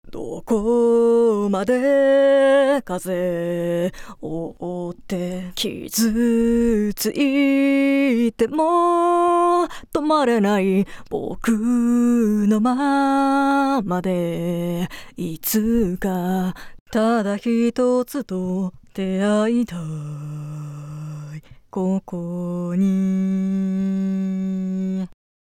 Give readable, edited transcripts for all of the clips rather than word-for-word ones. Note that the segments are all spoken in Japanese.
どこまで風を追って傷ついても止まれない僕のままでいつかただ一つと出会いたいここに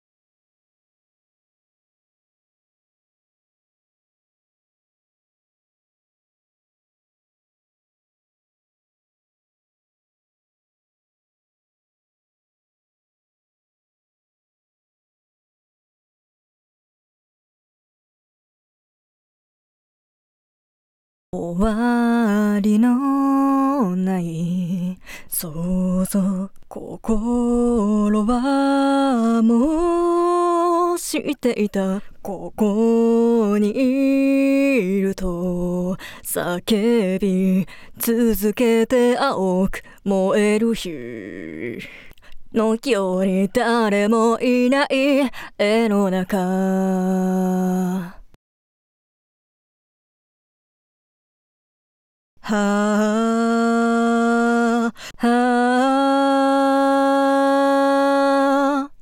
終わりのない想像心はもう知っていたここにいると叫び続けて青く燃える火のように誰もいない絵の中